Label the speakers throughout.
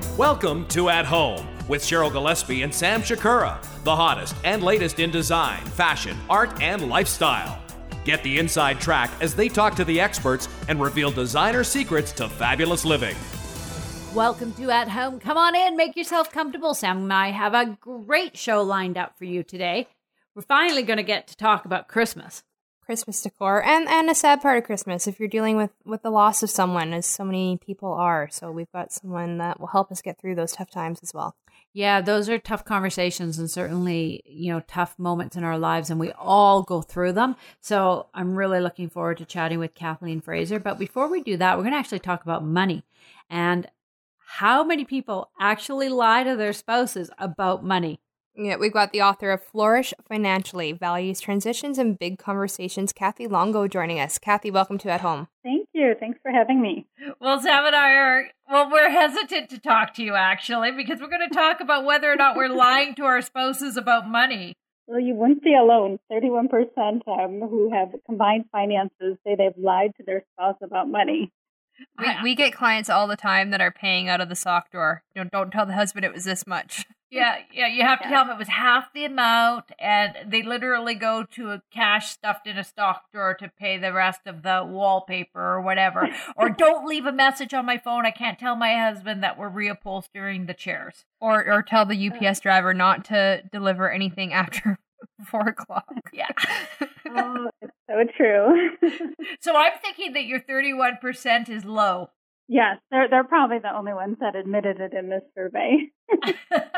Speaker 1: Welcome to At Home with Cheryl Gillespie and Sam Shakura, the hottest and latest in design, fashion, art, and lifestyle. Get the inside track as they talk to the experts and reveal designer secrets to fabulous living.
Speaker 2: Welcome to At Home. Come on in, make yourself comfortable. Sam and I have a great show lined up for you today. We're finally going to get to talk about Christmas
Speaker 3: decor, and a sad part of Christmas if you're dealing with the loss of someone, as so many people are. So we've got someone that will help us get through those tough times as well.
Speaker 2: Yeah, those are tough conversations and certainly, tough moments in our lives, and we all go through them. So I'm really looking forward to chatting with Kathleen Fraser. But before we do that, we're going to actually talk about money and how many people actually lie to their spouses about money.
Speaker 3: Yeah, we've got the author of Flourish Financially, Values, Transitions, and Big Conversations, Kathy Longo, joining us. Kathy, welcome to At Home.
Speaker 4: Thank you. Thanks for having me.
Speaker 2: Well, Sam and I we're hesitant to talk to you, actually, because we're going to talk about whether or not we're lying to our spouses about money.
Speaker 4: Well, you wouldn't be alone. 31% who have combined finances say they've lied to their spouse about money.
Speaker 3: We get clients all the time that are paying out of the sock drawer. Don't tell the husband it was this much.
Speaker 2: Yeah, you have to tell them it was half the amount, and they literally go to a cash stuffed in a stock drawer to pay the rest of the wallpaper or whatever. Or don't leave a message on my phone. I can't tell my husband that we're reupholstering the chairs.
Speaker 3: Or tell the UPS driver not to deliver anything after 4 o'clock.
Speaker 2: Yeah.
Speaker 4: Oh, it's so true.
Speaker 2: So I'm thinking that your 31% is low.
Speaker 4: Yes, they're probably the only ones that admitted it in this survey.
Speaker 2: Is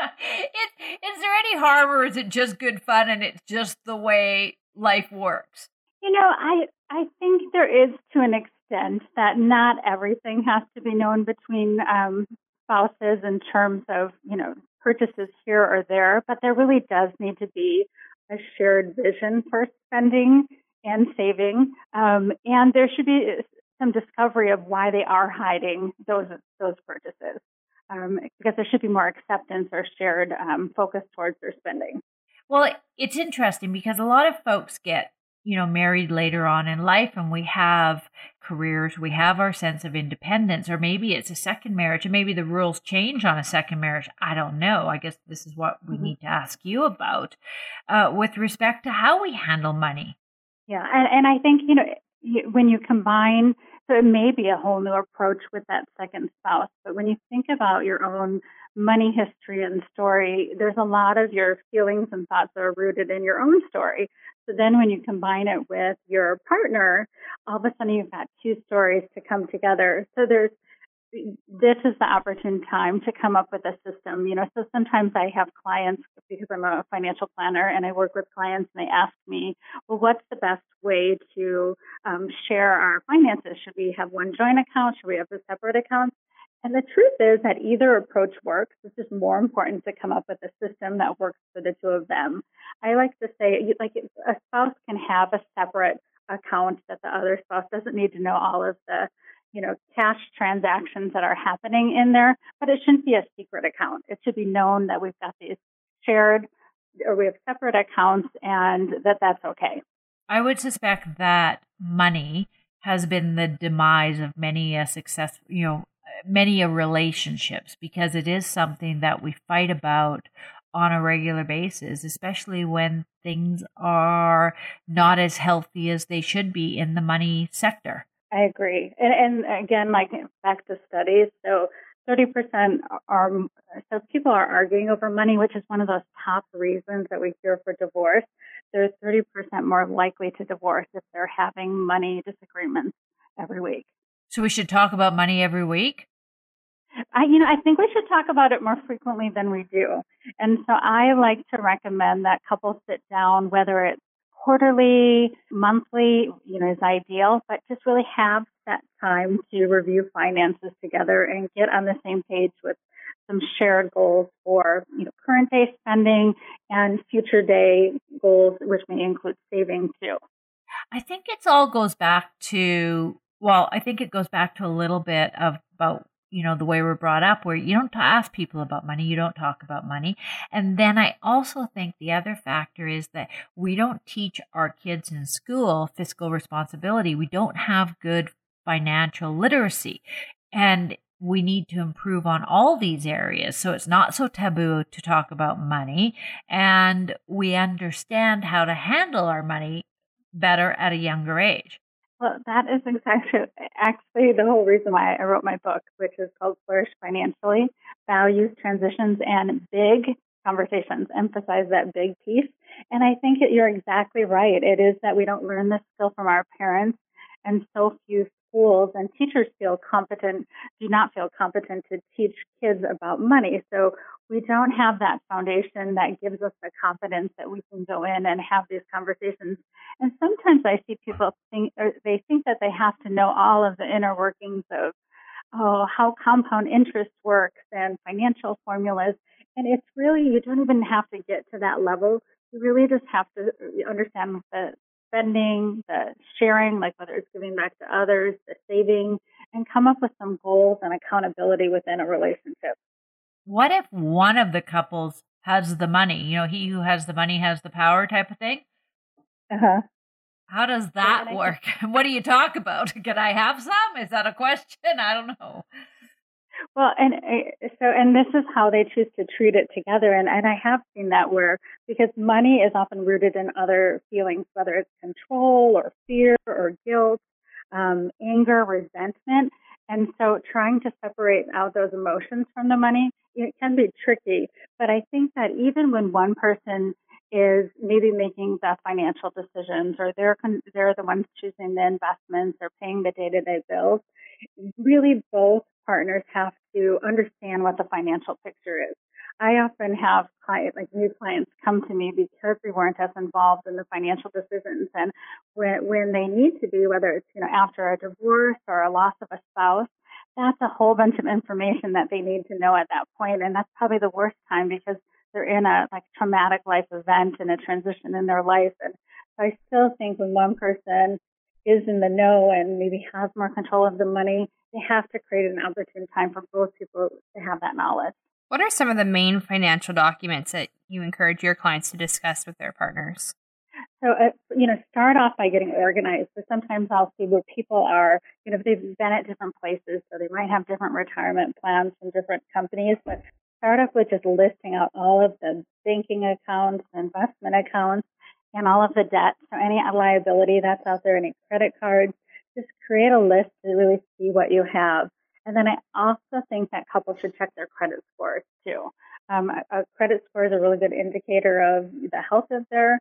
Speaker 2: there any harm, or is it just good fun and it's just the way life works?
Speaker 4: I think there is, to an extent, that not everything has to be known between spouses in terms of, purchases here or there, but there really does need to be a shared vision for spending and saving, and there should be some discovery of why they are hiding those purchases, because there should be more acceptance or shared focus towards their spending.
Speaker 2: Well, it's interesting because a lot of folks get, married later on in life, and we have careers, we have our sense of independence, or maybe it's a second marriage, and maybe the rules change on a second marriage. I don't know. I guess this is what we need to ask you about with respect to how we handle money.
Speaker 4: Yeah, and I think, when you combine, so it may be a whole new approach with that second spouse, but when you think about your own money history and story, there's a lot of your feelings and thoughts that are rooted in your own story. So then when you combine it with your partner, all of a sudden you've got two stories to come together. So this is the opportune time to come up with a system. So sometimes I have clients, because I'm a financial planner and I work with clients, and they ask me, well, what's the best way to share our finances? Should we have one joint account? Should we have a separate account? And the truth is that either approach works. It's just more important to come up with a system that works for the two of them. I like to say, a spouse can have a separate account that the other spouse doesn't need to know all of the cash transactions that are happening in there, but it shouldn't be a secret account. It should be known that we've got these shared, or we have separate accounts, and that's okay.
Speaker 2: I would suspect that money has been the demise of many many relationships, because it is something that we fight about on a regular basis, especially when things are not as healthy as they should be in the money sector.
Speaker 4: I agree. And again, back to studies, so 30% people are arguing over money, which is one of those top reasons that we hear for divorce. They're 30% more likely to divorce if they're having money disagreements every week.
Speaker 2: So we should talk about money every week?
Speaker 4: I think we should talk about it more frequently than we do. And so I like to recommend that couples sit down, whether it's quarterly, monthly, is ideal, but just really have that time to review finances together and get on the same page with some shared goals for, current day spending and future day goals, which may include saving too.
Speaker 2: I think it goes back to a little bit about the way we're brought up, where you don't ask people about money, you don't talk about money. And then I also think the other factor is that we don't teach our kids in school fiscal responsibility. We don't have good financial literacy. And we need to improve on all these areas. So it's not so taboo to talk about money, and we understand how to handle our money better at a younger age.
Speaker 4: Well, that is actually the whole reason why I wrote my book, which is called Flourish Financially, Values, Transitions, and Big Conversations. Emphasize that big piece. And I think you're exactly right. It is that we don't learn this skill from our parents, and so few schools and teachers do not feel competent to teach kids about money. So we don't have that foundation that gives us the confidence that we can go in and have these conversations. And sometimes I see people think that they have to know all of the inner workings of how compound interest works and financial formulas. And it's really, you don't even have to get to that level. You really just have to understand the spending, the sharing, like whether it's giving back to others, the saving, and come up with some goals and accountability within a relationship.
Speaker 2: What if one of the couples has the money? He who has the money has the power type of thing?
Speaker 4: Uh-huh.
Speaker 2: How does that work? What do you talk about? Can I have some? Is that a question? I don't know.
Speaker 4: Well, and this is how they choose to treat it together. And I have seen that because money is often rooted in other feelings, whether it's control or fear or guilt, anger, resentment. And so trying to separate out those emotions from the money, it can be tricky. But I think that even when one person is maybe making the financial decisions, or they're the ones choosing the investments or paying the day-to-day bills, really both partners have to understand what the financial picture is. I often have new clients come to me because we weren't as involved in the financial decisions, and when they need to be, whether it's after a divorce or a loss of a spouse, that's a whole bunch of information that they need to know at that point, and that's probably the worst time because they're in a traumatic life event and a transition in their life. And so I still think when one person is in the know and maybe has more control of the money, they have to create an opportune time for both people to have that knowledge.
Speaker 3: What are some of the main financial documents that you encourage your clients to discuss with their partners?
Speaker 4: So, start off by getting organized. So sometimes I'll see where people are, if they've been at different places, so they might have different retirement plans from different companies, but start off with just listing out all of the banking accounts, investment accounts, and all of the debt. So any liability that's out there, any credit cards, just create a list to really see what you have. And then I also think that couples should check their credit scores too. A credit score is a really good indicator of the health of their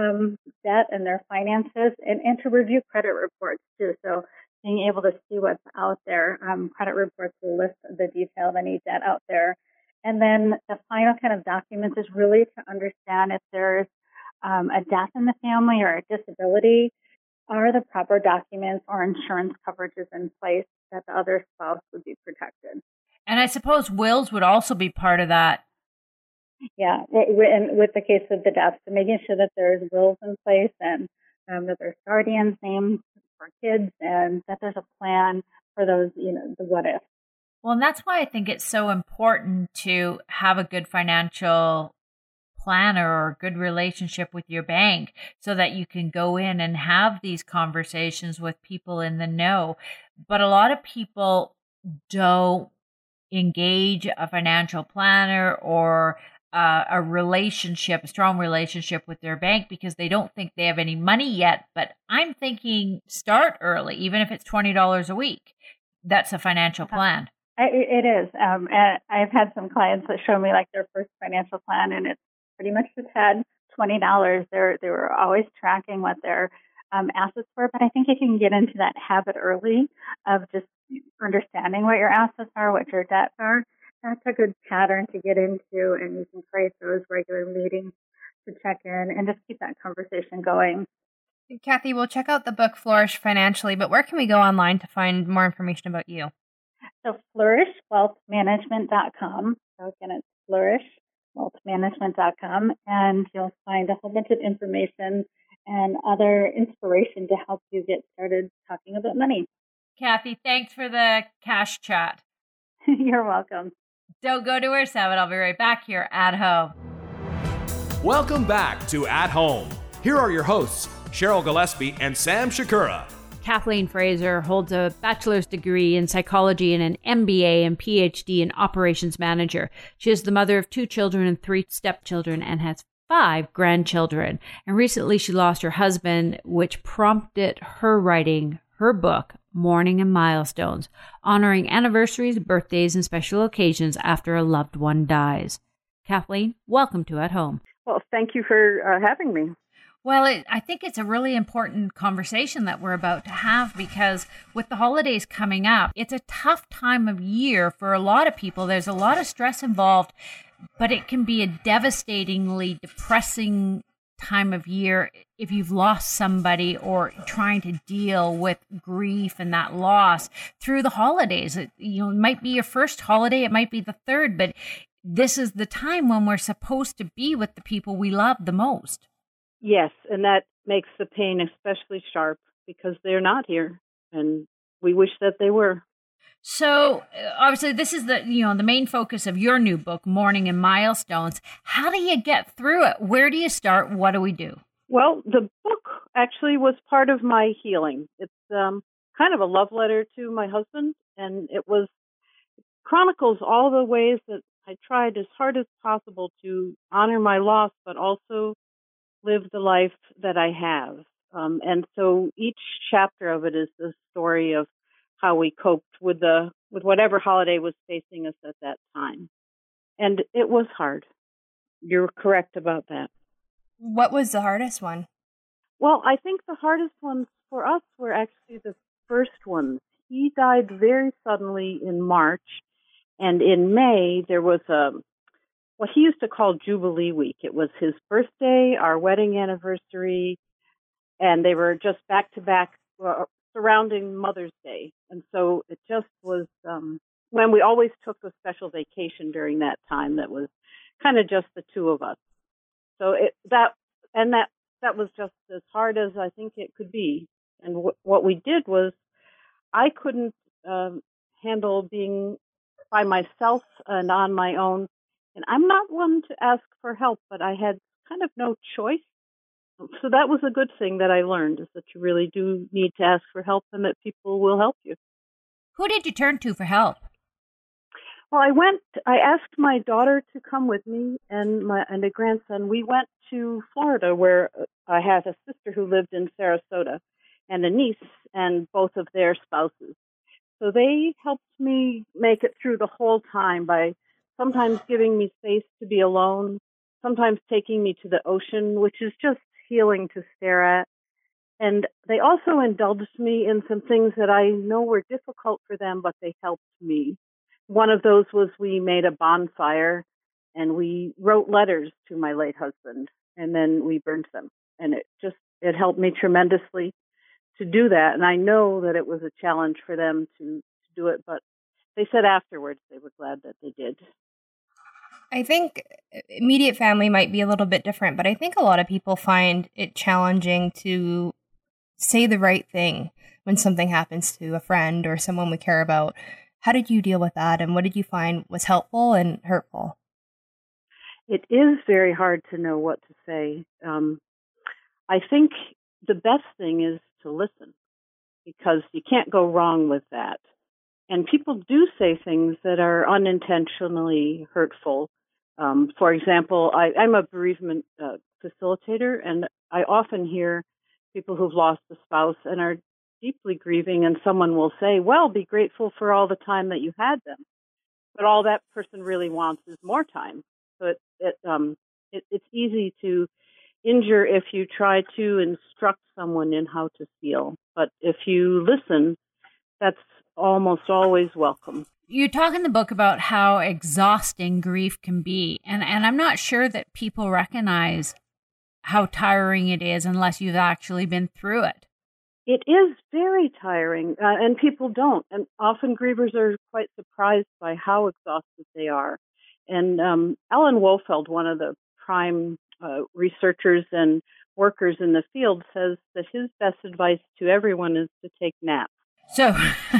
Speaker 4: debt and their finances, and to review credit reports too. So being able to see what's out there, credit reports will list the detail of any debt out there. And then the final kind of documents is really to understand if there's a death in the family or a disability, are the proper documents or insurance coverages in place that the other spouse would be protected.
Speaker 2: And I suppose wills would also be part of that.
Speaker 4: Yeah, and with the case of the death, so making sure that there's wills in place and that there's guardians' names for kids, and that there's a plan for those, the what if.
Speaker 2: Well, and that's why I think it's so important to have a good financial planner or a good relationship with your bank so that you can go in and have these conversations with people in the know. But a lot of people don't engage a financial planner or a strong relationship with their bank because they don't think they have any money yet. But I'm thinking start early, even if it's $20 a week. That's a financial plan.
Speaker 4: It is. And I've had some clients that show me their first financial plan, and it's pretty much just had $20. They were always tracking what their assets were. But I think if you can get into that habit early of just understanding what your assets are, what your debts are, that's a good pattern to get into, and you can create those regular meetings to check in and just keep that conversation going.
Speaker 3: Kathy, we'll check out the book Flourish Financially, but where can we go online to find more information about you?
Speaker 4: So flourishwealthmanagement.com. So again, it's flourishwealthmanagement.com, and you'll find a whole bunch of information and other inspiration to help you get started talking about money.
Speaker 2: Kathy, thanks for the cash chat.
Speaker 4: You're welcome.
Speaker 2: Don't go to our 7. I'll be right back here at home.
Speaker 1: Welcome back to At Home. Here are your hosts, Cheryl Gillespie and Sam Shakura.
Speaker 2: Kathleen Fraser holds a bachelor's degree in psychology and an MBA and PhD in operations manager. She is the mother of 2 children and 3 stepchildren and has 5 grandchildren. And recently she lost her husband, which prompted her writing her book, Mourning and Milestones, honoring anniversaries, birthdays, and special occasions after a loved one dies. Kathleen, welcome to At Home.
Speaker 5: Well, thank you for having me.
Speaker 2: Well, I think it's a really important conversation that we're about to have, because with the holidays coming up, it's a tough time of year for a lot of people. There's a lot of stress involved, but it can be a devastatingly depressing time of year if you've lost somebody or trying to deal with grief and that loss through the holidays. It might be your first holiday, it might be the third, but this is the time when we're supposed to be with the people we love the most.
Speaker 5: Yes, and that makes the pain especially sharp because they're not here, and we wish that they were.
Speaker 2: So, obviously, this is the main focus of your new book, Mourning and Milestones. How do you get through it? Where do you start? What do we do?
Speaker 5: Well, the book actually was part of my healing. It's kind of a love letter to my husband, and it chronicles all the ways that I tried as hard as possible to honor my loss, but also live the life that I have. And so each chapter of it is the story of how we coped with whatever holiday was facing us at that time. And it was hard. You're correct about that.
Speaker 3: What was the hardest one?
Speaker 5: Well, I think the hardest ones for us were actually the first ones. He died very suddenly in March, and in May there was what he used to call Jubilee Week. It was his birthday, our wedding anniversary, and they were just back to back surrounding Mother's Day. And so it just was when we always took a special vacation during that time that was kind of just the two of us. So that was just as hard as I think it could be. And what we did was I couldn't handle being by myself and on my own. And I'm not one to ask for help, but I had kind of no choice. So that was a good thing that I learned, is that you really do need to ask for help and that people will help you.
Speaker 2: Who did you turn to for help?
Speaker 5: Well, I asked my daughter to come with me and a grandson. We went to Florida, where I had a sister who lived in Sarasota and a niece and both of their spouses. So they helped me make it through the whole time by sometimes giving me space to be alone, sometimes taking me to the ocean, which is just healing to stare at. And they also indulged me in some things that I know were difficult for them, but they helped me. One of those was we made a bonfire and we wrote letters to my late husband, and then we burned them. And it helped me tremendously to do that. And I know that it was a challenge for them to do it, but they said afterwards they were glad that they did.
Speaker 3: I think immediate family might be a little bit different, but I think a lot of people find it challenging to say the right thing when something happens to a friend or someone we care about. How did you deal with that, and what did you find was helpful and hurtful?
Speaker 5: It is very hard to know what to say. I think the best thing is to listen, because you can't go wrong with that. And people do say things that are unintentionally hurtful. For example, I'm a bereavement facilitator, and I often hear people who've lost a spouse and are deeply grieving, and someone will say, well, be grateful for all the time that you had them. But all that person really wants is more time. So it's easy to injure if you try to instruct someone in how to feel. But if you listen, that's almost always welcome.
Speaker 2: You talk in the book about how exhausting grief can be, and I'm not sure that people recognize how tiring it is unless you've actually been through it.
Speaker 5: It is very tiring, and people don't. And often grievers are quite surprised by how exhausted they are. And Alan Wolfeld, one of the prime researchers and workers in the field, says that his best advice to everyone is to take naps.
Speaker 2: So,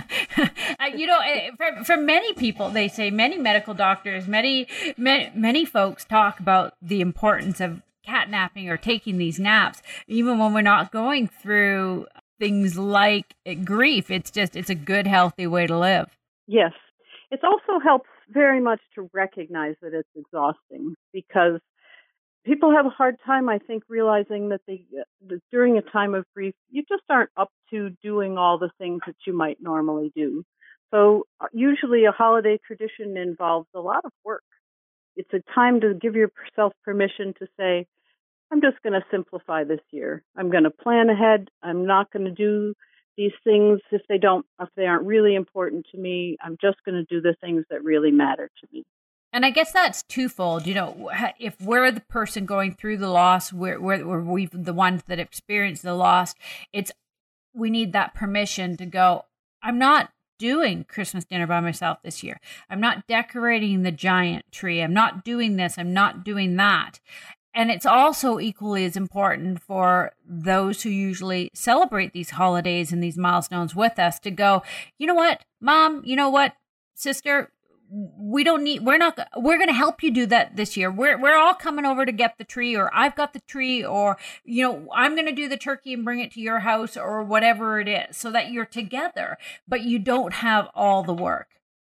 Speaker 2: for many people, they say, many medical doctors, many folks talk about the importance of catnapping or taking these naps, even when we're not going through things like grief. It's a good, healthy way to live.
Speaker 5: Yes. It also helps very much to recognize that it's exhausting, because people have a hard time, I think, realizing that that during a time of grief, you just aren't up to doing all the things that you might normally do. So usually a holiday tradition involves a lot of work. It's a time to give yourself permission to say, I'm just going to simplify this year. I'm going to plan ahead. I'm not going to do these things if they aren't really important to me. I'm just going to do the things that really matter to me.
Speaker 2: And I guess that's twofold. You know, if we're the person going through the loss, we've the ones that experience the loss, we need that permission to go, I'm not doing Christmas dinner by myself this year. I'm not decorating the giant tree. I'm not doing this. I'm not doing that. And it's also equally as important for those who usually celebrate these holidays and these milestones with us to go, you know what, Mom, you know what, sister, we're going to help you do that this year. We're all coming over to get the tree, or I've got the tree, or, you know, I'm going to do the turkey and bring it to your house, or whatever it is, so that you're together, but you don't have all the work.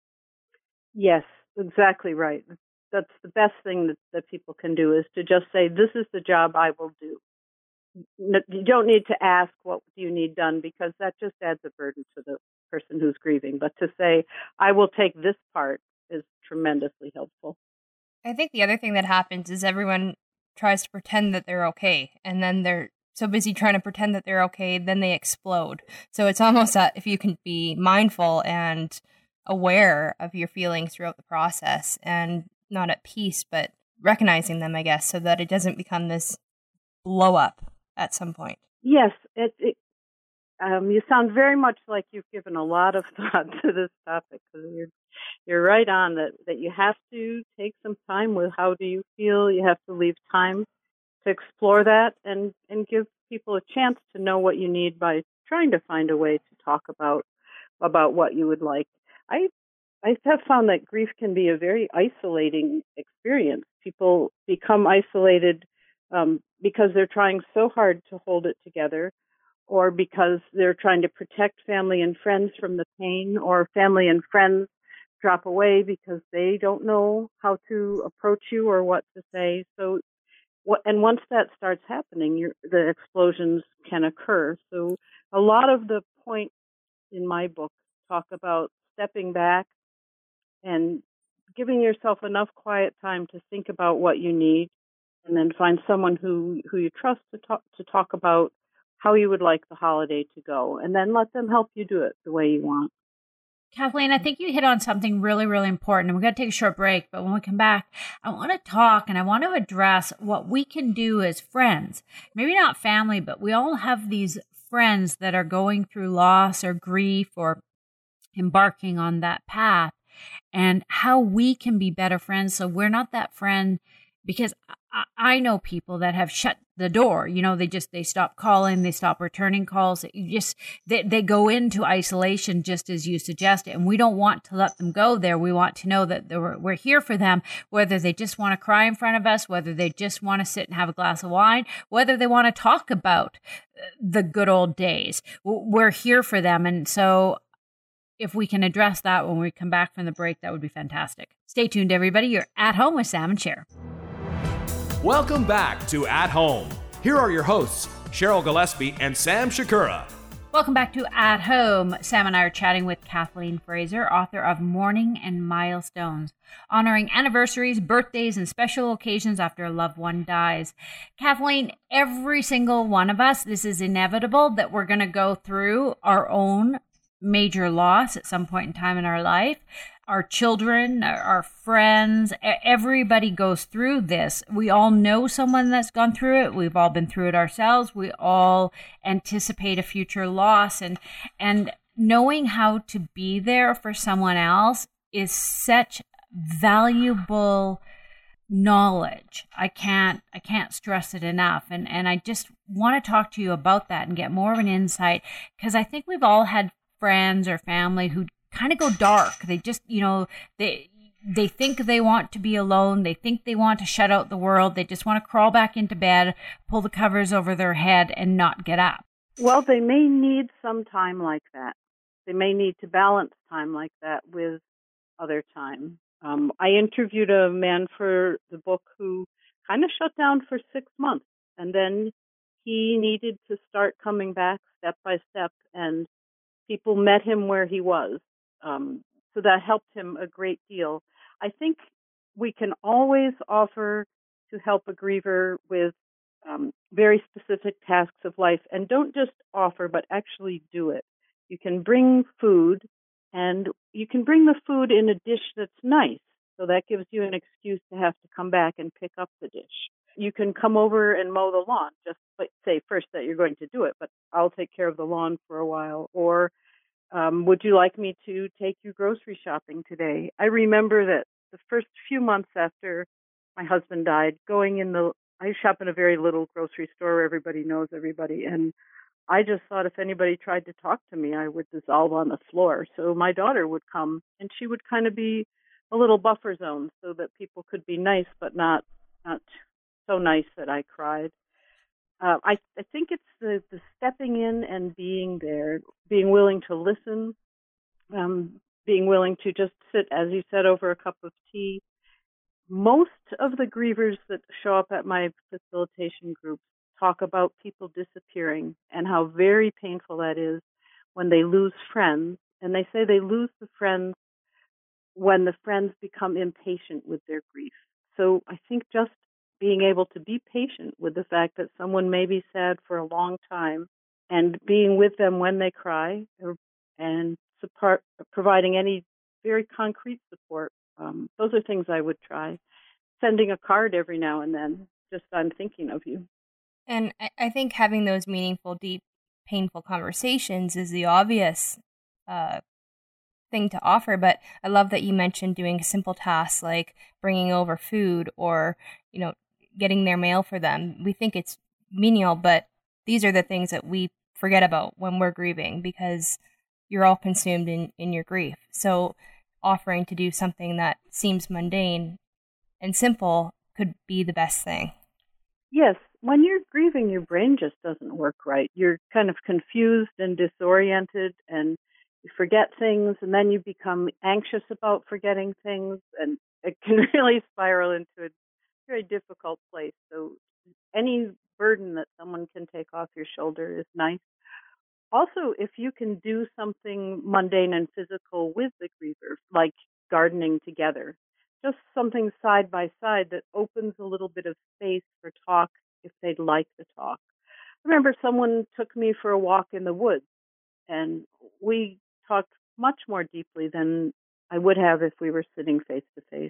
Speaker 5: Yes, exactly right. That's the best thing that people can do, is to just say, this is the job I will do. You don't need to ask, what do you need done, because that just adds a burden to the person who's grieving. But to say, I will take this part, is tremendously helpful.
Speaker 3: I think the other thing that happens is everyone tries to pretend that they're okay, and then they're so busy trying to pretend that they're okay, then they explode. So it's almost that if you can be mindful and aware of your feelings throughout the process, and not at peace, but recognizing them, I guess, so that it doesn't become this blow up at some point.
Speaker 5: Yes, you sound very much like you've given a lot of thought to this topic, because you're right on that you have to take some time with how do you feel. You have to leave time to explore that and give people a chance to know what you need by trying to find a way to talk about what you would like. I have found that grief can be a very isolating experience. People become isolated because they're trying so hard to hold it together, or because they're trying to protect family and friends from the pain, or family and friends drop away because they don't know how to approach you or what to say. So, and once that starts happening, the explosions can occur. So a lot of the points in my book talk about stepping back and giving yourself enough quiet time to think about what you need, and then find someone who you trust to talk about how you would like the holiday to go, and then let them help you do it the way you want.
Speaker 2: Kathleen, I think you hit on something really, really important, and we're going to take a short break, but when we come back, I want to talk and I want to address what we can do as friends. Maybe not family, but we all have these friends that are going through loss or grief or embarking on that path, and how we can be better friends so we're not that friend. Because I know people that have shut the door. You know, they stop calling, they stop returning calls. They go into isolation, just as you suggested. And we don't want to let them go there. We want to know that we're here for them, whether they just want to cry in front of us, whether they just want to sit and have a glass of wine, whether they want to talk about the good old days. We're here for them. And so if we can address that when we come back from the break, that would be fantastic. Stay tuned, everybody. You're at home with Sam and Cher.
Speaker 1: Welcome back to At Home. Here are your hosts, Cheryl Gillespie and Sam Shakura.
Speaker 2: Welcome back to At Home. Sam and I are chatting with Kathleen Fraser, author of Mourning and Milestones, honoring anniversaries, birthdays, and special occasions after a loved one dies. Kathleen, every single one of us, this is inevitable that we're going to go through our own major loss at some point in time in our life. Our children, our friends, everybody goes through this. We all know someone that's gone through it. We've all been through it ourselves. We all anticipate a future loss. And knowing how to be there for someone else is such valuable knowledge. I can't stress it enough. And I just want to talk to you about that and get more of an insight, because I think we've all had friends or family who kind of go dark. They just, they think they want to be alone. They think they want to shut out the world. They just want to crawl back into bed, pull the covers over their head, and not get up.
Speaker 5: Well, they may need some time like that. They may need to balance time like that with other time. I interviewed a man for the book who kind of shut down for 6 months, and then he needed to start coming back step by step, and people met him where he was. So that helped him a great deal. I think we can always offer to help a griever with very specific tasks of life, and don't just offer, but actually do it. You can bring food, and you can bring the food in a dish that's nice. So that gives you an excuse to have to come back and pick up the dish. You can come over and mow the lawn. Just say first that you're going to do it, but I'll take care of the lawn for a while. Or would you like me to take you grocery shopping today? I remember that the first few months after my husband died, I shop in a very little grocery store where everybody knows everybody. And I just thought if anybody tried to talk to me, I would dissolve on the floor. So my daughter would come, and she would kind of be a little buffer zone so that people could be nice, but not so nice that I cried. I think it's the stepping in and being there, being willing to listen, being willing to just sit, as you said, over a cup of tea. Most of the grievers that show up at my facilitation groups talk about people disappearing and how very painful that is when they lose friends. And they say they lose the friends when the friends become impatient with their grief. So I think just being able to be patient with the fact that someone may be sad for a long time and being with them when they cry and providing any very concrete support. Those are things I would try. Sending a card every now and then, just I'm thinking of you.
Speaker 3: And I think having those meaningful, deep, painful conversations is the obvious thing to offer. But I love that you mentioned doing simple tasks like bringing over food or, getting their mail for them. We think it's menial, but these are the things that we forget about when we're grieving because you're all consumed in your grief. So offering to do something that seems mundane and simple could be the best thing.
Speaker 5: Yes. When you're grieving, your brain just doesn't work right. You're kind of confused and disoriented, and you forget things, and then you become anxious about forgetting things, and it can really spiral into a very difficult place. So any burden that someone can take off your shoulder is nice. Also, if you can do something mundane and physical with the griever, like gardening together, just something side by side that opens a little bit of space for talk if they'd like to talk. I remember someone took me for a walk in the woods, and we talked much more deeply than I would have if we were sitting face to face.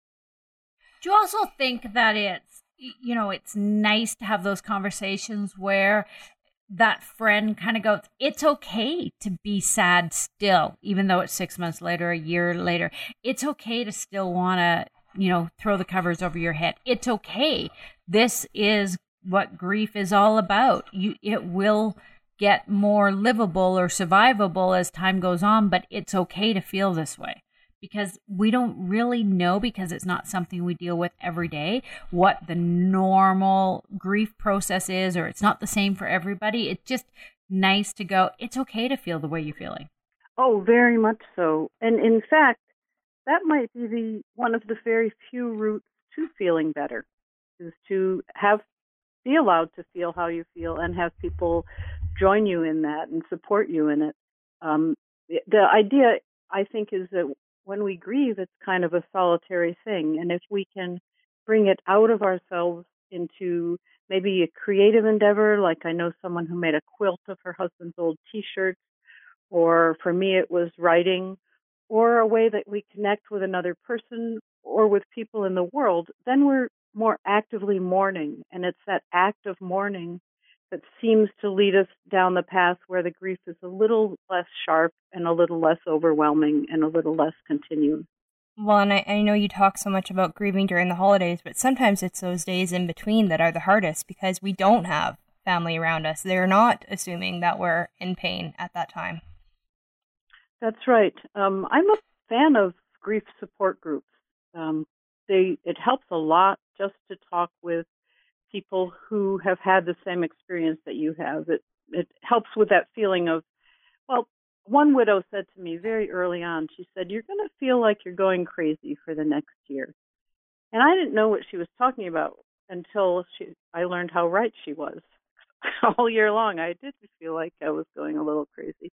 Speaker 2: Do you also think that it's nice to have those conversations where that friend kind of goes, it's okay to be sad still, even though it's 6 months later, a year later. It's okay to still want to, throw the covers over your head. It's okay. This is what grief is all about. It will get more livable or survivable as time goes on, but it's okay to feel this way. Because we don't really know, because it's not something we deal with every day, what the normal grief process is, or it's not the same for everybody. It's just nice to go, it's okay to feel the way you're feeling.
Speaker 5: Oh, very much so. And in fact, that might be one of the very few routes to feeling better, is to be allowed to feel how you feel and have people join you in that and support you in it. The idea, I think, is that when we grieve, it's kind of a solitary thing. And if we can bring it out of ourselves into maybe a creative endeavor, like I know someone who made a quilt of her husband's old T-shirts, or for me it was writing, or a way that we connect with another person or with people in the world, then we're more actively mourning. And it's that act of mourning that seems to lead us down the path where the grief is a little less sharp and a little less overwhelming and a little less continuous.
Speaker 3: Well, and I know you talk so much about grieving during the holidays, but sometimes it's those days in between that are the hardest because we don't have family around us. They're not assuming that we're in pain at that time.
Speaker 5: That's right. I'm a fan of grief support groups. It helps a lot just to talk with people who have had the same experience that you have. It helps with that feeling of, well, one widow said to me very early on, she said, you're going to feel like you're going crazy for the next year. And I didn't know what she was talking about until I learned how right she was. All year long, I did feel like I was going a little crazy.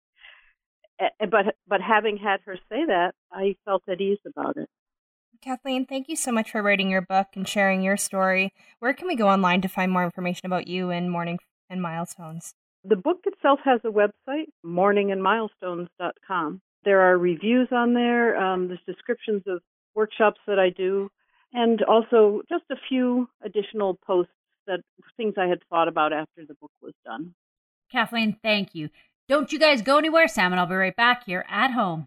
Speaker 5: But having had her say that, I felt at ease about it.
Speaker 3: Kathleen, thank you so much for writing your book and sharing your story. Where can we go online to find more information about you and Mourning and Milestones?
Speaker 5: The book itself has a website, mourningandmilestones.com. There are reviews on there. There's descriptions of workshops that I do, and also just a few additional posts that things I had thought about after the book was done.
Speaker 2: Kathleen, thank you. Don't you guys go anywhere. Sam and I'll be right back here at home.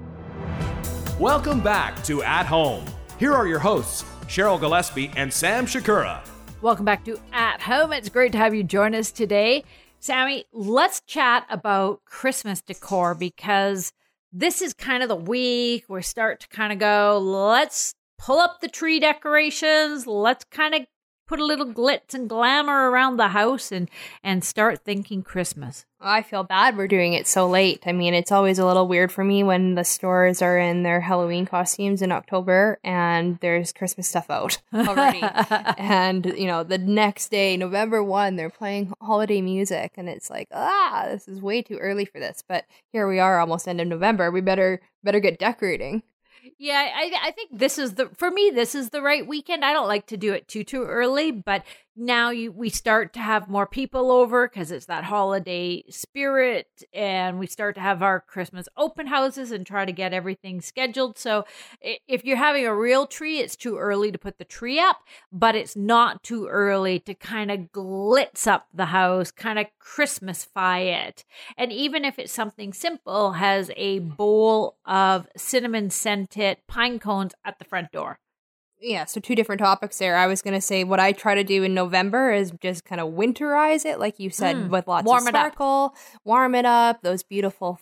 Speaker 1: Welcome back to At Home. Here are your hosts, Cheryl Gillespie and Sam Shakura.
Speaker 2: Welcome back to At Home. It's great to have you join us today. Sammy, let's chat about Christmas decor, because this is kind of the week we start to kind of go, let's pull up the tree decorations. Let's kind of put a little glitz and glamour around the house and start thinking Christmas.
Speaker 3: I feel bad we're doing it so late. I mean, it's always a little weird for me when the stores are in their Halloween costumes in October and there's Christmas stuff out already. And, you know, the next day, November 1, they're playing holiday music and it's like, this is way too early for this. But here we are, almost end of November. We better get decorating.
Speaker 2: Yeah, I think this is for me, this is the right weekend. I don't like to do it too early, but now we start to have more people over because it's that holiday spirit, and we start to have our Christmas open houses and try to get everything scheduled. So if you're having a real tree, it's too early to put the tree up, but it's not too early to kind of glitz up the house, kind of Christmasify it. And even if it's something simple, has a bowl of cinnamon scented pine cones at the front door.
Speaker 3: Yeah, so two different topics there. I was going to say what I try to do in November is just kind of winterize it, like you said, with lots of sparkle, warm it up, those beautiful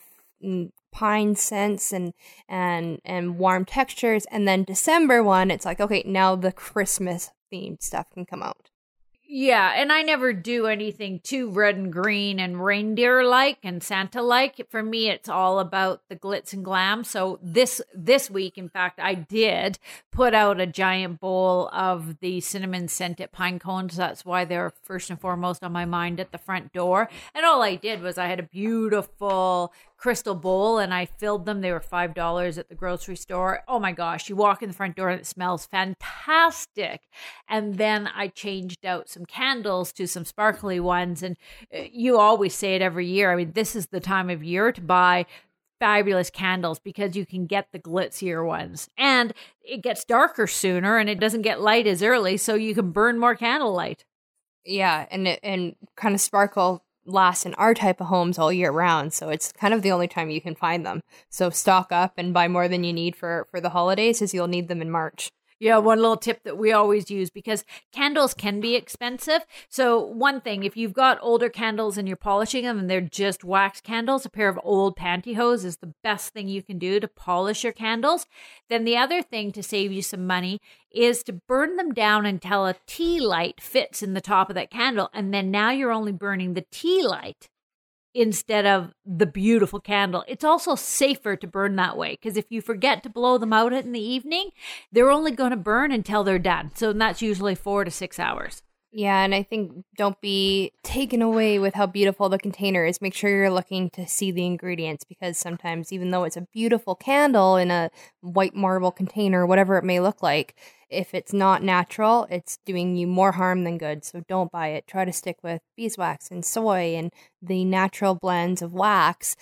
Speaker 3: pine scents and warm textures. And then December 1, it's like, okay, now the Christmas themed stuff can come out.
Speaker 2: Yeah, and I never do anything too red and green and reindeer-like and Santa-like. For me, it's all about the glitz and glam. So this week, in fact, I did put out a giant bowl of the cinnamon-scented pine cones. That's why they're first and foremost on my mind at the front door. And all I did was I had a beautiful crystal bowl and I filled them. They were $5 at the grocery store. Oh my gosh, you walk in the front door and it smells fantastic. And then I changed out some candles to some sparkly ones. And you always say it every year. I mean, this is the time of year to buy fabulous candles because you can get the glitzier ones. And it gets darker sooner and it doesn't get light as early, so you can burn more candlelight.
Speaker 3: Yeah, and kind of sparkle lasts in our type of homes all year round, so it's kind of the only time you can find them. So stock up and buy more than you need for the holidays, as you'll need them in March.
Speaker 2: Yeah, one little tip that we always use, because candles can be expensive. So one thing, if you've got older candles and you're polishing them and they're just wax candles, a pair of old pantyhose is the best thing you can do to polish your candles. Then the other thing to save you some money is to burn them down until a tea light fits in the top of that candle. And then now you're only burning the tea light instead of the beautiful candle. It's also safer to burn that way, because if you forget to blow them out in the evening, they're only going to burn until they're done. So that's usually 4 to 6 hours.
Speaker 3: Yeah, and I think don't be taken away with how beautiful the container is. Make sure you're looking to see the ingredients, because sometimes, even though it's a beautiful candle in a white marble container, whatever it may look like, if it's not natural, it's doing you more harm than good. So don't buy it. Try to stick with beeswax and soy and the natural blends of wax,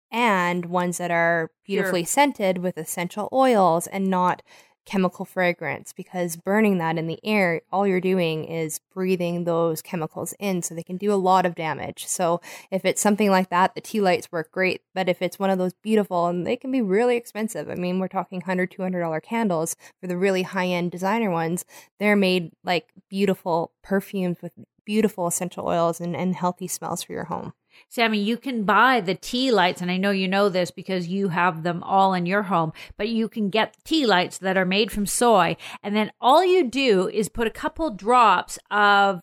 Speaker 3: and ones that are beautifully scented with essential oils and not chemical fragrance, because burning that in the air, all you're doing is breathing those chemicals in, so they can do a lot of damage. So if it's something like that, the tea lights work great. But if it's one of those beautiful, and they can be really expensive, I mean, we're talking $100, $200 candles for the really high-end designer ones. They're made like beautiful perfumes with beautiful essential oils and healthy smells for your home.
Speaker 2: Sammy, you can buy the tea lights, and I know you know this because you have them all in your home, but you can get tea lights that are made from soy, and then all you do is put a couple drops of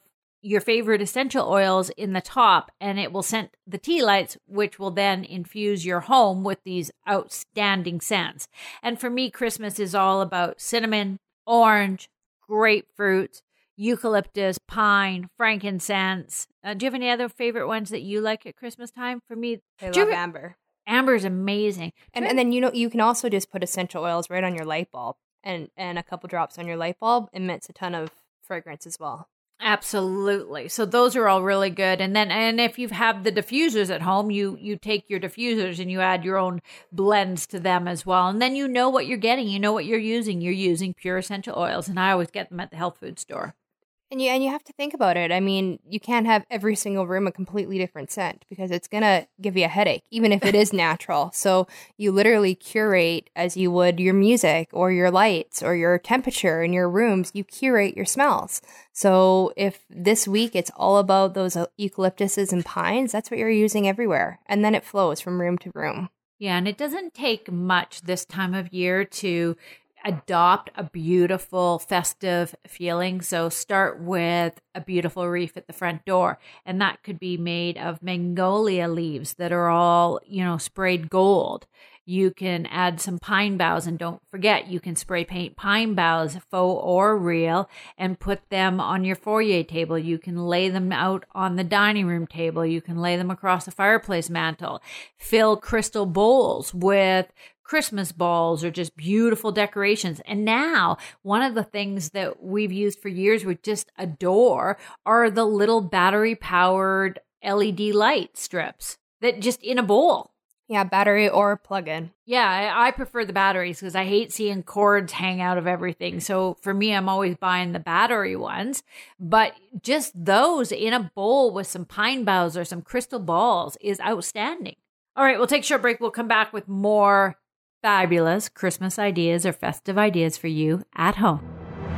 Speaker 2: your favorite essential oils in the top, and it will scent the tea lights, which will then infuse your home with these outstanding scents. And for me, Christmas is all about cinnamon, orange, grapefruit, eucalyptus, pine, frankincense. Do you have any other favorite ones that you like at Christmas time? For me,
Speaker 3: I love amber.
Speaker 2: Amber is amazing.
Speaker 3: And then, you can also just put essential oils right on your light bulb, and a couple drops on your light bulb emits a ton of fragrance as well.
Speaker 2: Absolutely. So those are all really good. And if you have the diffusers at home, you take your diffusers and you add your own blends to them as well. And then you know what you're getting. You know what you're using. You're using pure essential oils. And I always get them at the health food store.
Speaker 3: And you have to think about it. I mean, you can't have every single room a completely different scent because it's going to give you a headache, even if it is natural. So you literally curate as you would your music or your lights or your temperature in your rooms. You curate your smells. So if this week it's all about those eucalyptuses and pines, that's what you're using everywhere. And then it flows from room to room.
Speaker 2: Yeah, and it doesn't take much this time of year to adopt a beautiful festive feeling. So start with a beautiful wreath at the front door, and that could be made of magnolia leaves that are all, sprayed gold. You can add some pine boughs, and don't forget, you can spray paint pine boughs, faux or real, and put them on your foyer table. You can lay them out on the dining room table. You can lay them across the fireplace mantle. Fill crystal bowls with Christmas balls or just beautiful decorations. And now one of the things that we've used for years we just adore are the little battery powered LED light strips that just in a bowl.
Speaker 3: Yeah, battery or plug-in.
Speaker 2: Yeah, I prefer the batteries because I hate seeing cords hang out of everything. So for me, I'm always buying the battery ones. But just those in a bowl with some pine boughs or some crystal balls is outstanding. All right, we'll take a short break. We'll come back with more fabulous Christmas ideas or festive ideas for you at home.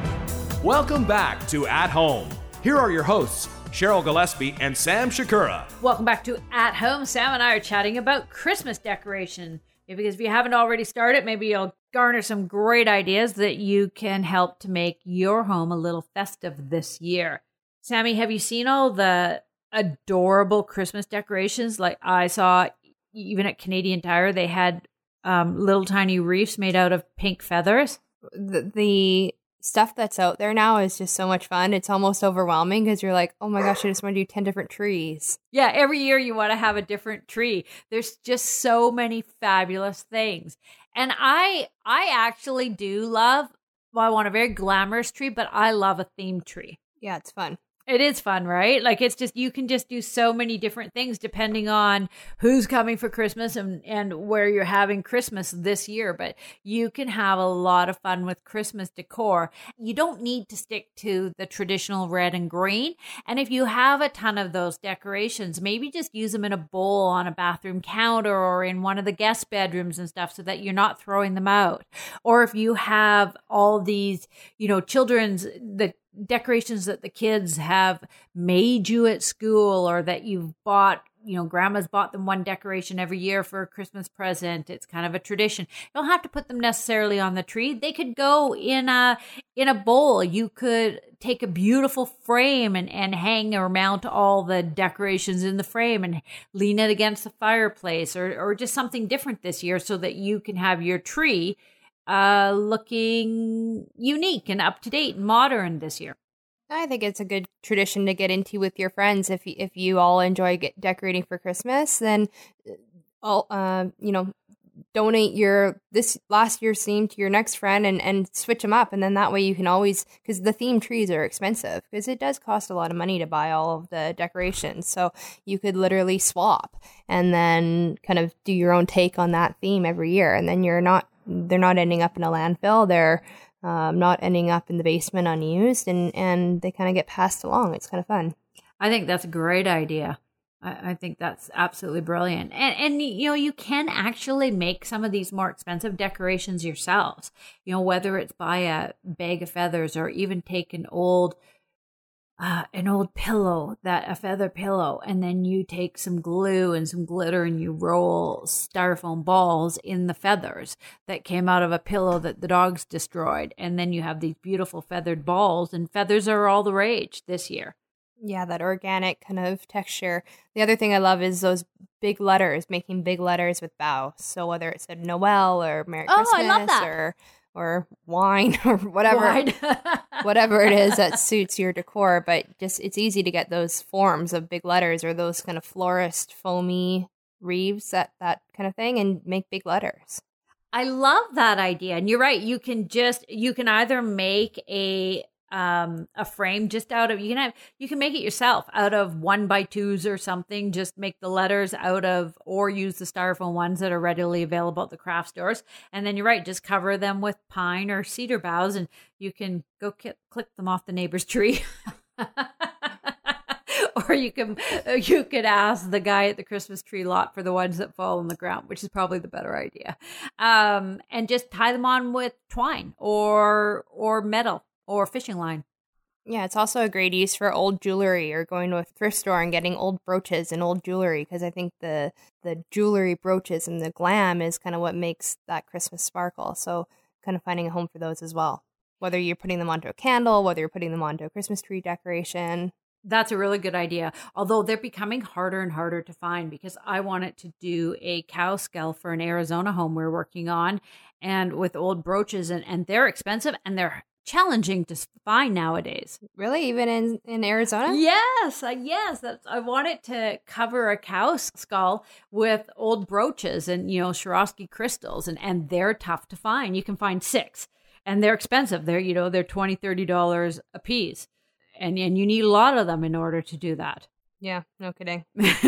Speaker 1: Welcome back to At Home. Here are your hosts, Cheryl Gillespie and Sam Shakura.
Speaker 2: Welcome back to At Home. Sam and I are chatting about Christmas decoration. Because if you haven't already started, maybe you'll garner some great ideas that you can help to make your home a little festive this year. Sammy, have you seen all the adorable Christmas decorations? Like I saw even at Canadian Tire, they had little tiny wreaths made out of pink feathers.
Speaker 3: The stuff that's out there now is just so much fun. It's almost overwhelming because you're like, oh my gosh, I just want to do 10 different trees.
Speaker 2: Yeah, every year you want to have a different tree. There's just so many fabulous things. And I actually do love, I want a very glamorous tree, but I love a themed tree.
Speaker 3: Yeah, it's fun.
Speaker 2: It is fun, right? Like it's just, you can just do so many different things depending on who's coming for Christmas and where you're having Christmas this year. But you can have a lot of fun with Christmas decor. You don't need to stick to the traditional red and green. And if you have a ton of those decorations, maybe just use them in a bowl on a bathroom counter or in one of the guest bedrooms and stuff so that you're not throwing them out. Or if you have all these, the decorations that the kids have made you at school or that you've bought, grandma's bought them one decoration every year for a Christmas present. It's kind of a tradition. You don't have to put them necessarily on the tree. They could go in a bowl. You could take a beautiful frame and hang or mount all the decorations in the frame and lean it against the fireplace or just something different this year so that you can have your tree looking unique and up to date and modern this year.
Speaker 3: I think it's a good tradition to get into with your friends. If you all enjoy decorating for Christmas, then donate this last year's theme to your next friend and switch them up. And then that way you can always, because the theme trees are expensive because it does cost a lot of money to buy all of the decorations. So you could literally swap and then kind of do your own take on that theme every year. And then they're not ending up in a landfill. They're not ending up in the basement unused, and they kind of get passed along. It's kind of fun.
Speaker 2: I think that's a great idea. I think that's absolutely brilliant. And you can actually make some of these more expensive decorations yourselves. Whether it's buy a bag of feathers or even take an old pillow, a feather pillow, and then you take some glue and some glitter and you roll styrofoam balls in the feathers that came out of a pillow that the dogs destroyed. And then you have these beautiful feathered balls, and feathers are all the rage this year.
Speaker 3: Yeah, that organic kind of texture. The other thing I love is those big letters, making big letters with bow. So whether it said Noel or Merry Christmas
Speaker 2: I love that.
Speaker 3: or wine or whatever whatever it is that suits your decor, but just it's easy to get those forms of big letters or those kind of florist foamy wreaths, that kind of thing, and make big letters.
Speaker 2: I love that idea. And you're right. You can either make a frame just out of, you can make it yourself out of 1x2s or something. Just make the letters out of, or use the styrofoam ones that are readily available at the craft stores. And then you're right, just cover them with pine or cedar boughs, and you can go click them off the neighbor's tree. Or you could ask the guy at the Christmas tree lot for the ones that fall on the ground, which is probably the better idea. And just tie them on with twine or metal or fishing line.
Speaker 3: Yeah, it's also a great use for old jewelry, or going to a thrift store and getting old brooches and old jewelry, because I think the jewelry, brooches, and the glam is kind of what makes that Christmas sparkle. So kind of finding a home for those as well. Whether you're putting them onto a candle, whether you're putting them onto a Christmas tree decoration.
Speaker 2: That's a really good idea. Although they're becoming harder and harder to find, because I wanted to do a cow skull for an Arizona home we're working on, and with old brooches, and they're expensive and they're challenging to find nowadays.
Speaker 3: Really? Even in Arizona?
Speaker 2: Yes. I wanted to cover a cow skull with old brooches and, Swarovski crystals, and they're tough to find. You can find 6, and they're expensive. They're $20, $30 a piece. And you need a lot of them in order to do that.
Speaker 3: Yeah, no kidding.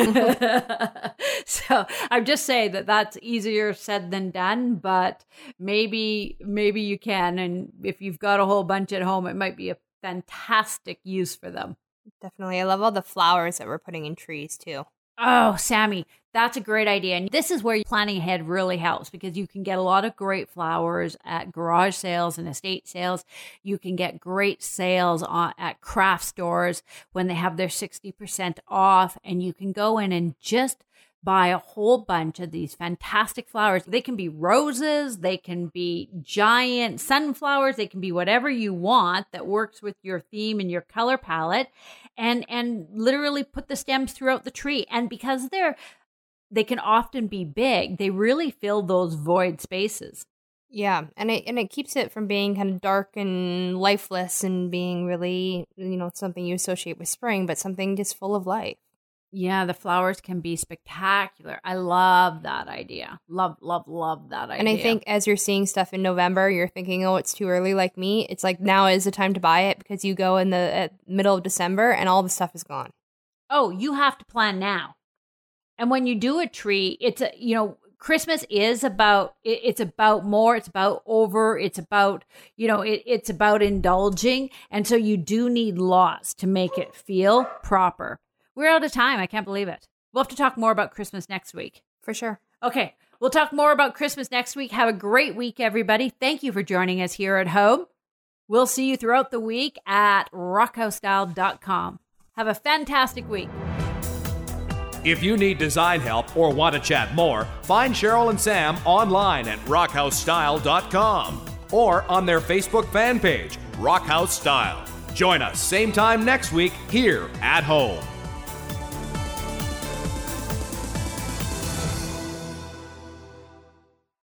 Speaker 2: So I'm just saying that's easier said than done, but maybe you can. And if you've got a whole bunch at home, it might be a fantastic use for them.
Speaker 3: Definitely. I love all the flowers that we're putting in trees too.
Speaker 2: Oh, Sammy, that's a great idea. And this is where planning ahead really helps, because you can get a lot of great flowers at garage sales and estate sales. You can get great sales at craft stores when they have their 60% off, and you can go in and just buy a whole bunch of these fantastic flowers. They can be roses, they can be giant sunflowers, they can be whatever you want that works with your theme and your color palette, and literally put the stems throughout the tree. And because they can often be big, they really fill those void spaces.
Speaker 3: Yeah, and it keeps it from being kind of dark and lifeless and being really, something you associate with spring, but something just full of life.
Speaker 2: Yeah, the flowers can be spectacular. I love that idea. Love that idea.
Speaker 3: And I think as you're seeing stuff in November, you're thinking, oh, it's too early like me. It's like now is the time to buy it, because you go in the middle of December and all the stuff is gone.
Speaker 2: Oh, you have to plan now. And when you do a tree, Christmas is about, it's about more, it's about over, it's about, it's about indulging. And so you do need lots to make it feel proper. We're out of time. I can't believe it. We'll have to talk more about Christmas next week.
Speaker 3: For sure.
Speaker 2: Okay. We'll talk more about Christmas next week. Have a great week, everybody. Thank you for joining us here at home. We'll see you throughout the week at rockhousestyle.com. Have a fantastic week.
Speaker 1: If you need design help or want to chat more, find Cheryl and Sam online at rockhousestyle.com or on their Facebook fan page, Rockhouse Style. Join us same time next week here at home.